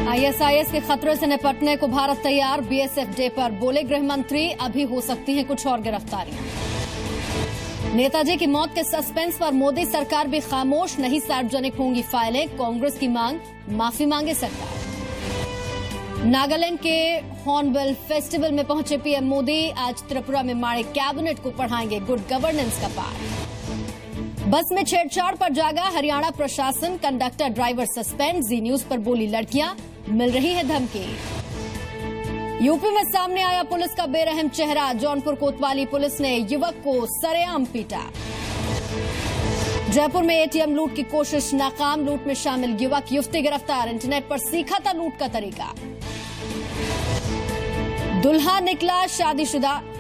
ISIS के खतरे से निपटने को भारत तैयार। बीएसएफ डे पर बोले गृह मंत्री, अभी हो सकती हैं कुछ और गिरफ्तारियां। नेताजी की मौत के सस्पेंस पर मोदी सरकार भी खामोश, नहीं सार्वजनिक होंगी फाइलें। कांग्रेस की मांग, माफी मांगे सरकार। नागालैंड के हॉर्नबिल फेस्टिवल में पहुंचे पीएम मोदी, आज त्रिपुरा में माड़े कैबिनेट को पढ़ाएंगे गुड गवर्नेंस का पाठ। बस में छेड़छाड़ पर जागा हरियाणा प्रशासन, conductor driver suspend. Zee news पर बोली लड़कियां, मिल रही है धमकी। यूपी में सामने आया पुलिस का बेरहम चेहरा, जौनपुर कोतवाली पुलिस ने युवक को सरेआम पीटा। जयपुर में एटीएम लूट की कोशिश नाकाम, लूट में शामिल युवक युवती गिरफ्तार। इंटरनेट पर सीखा था लूट का तरीका। दुल्हा निकला शादीशुदा,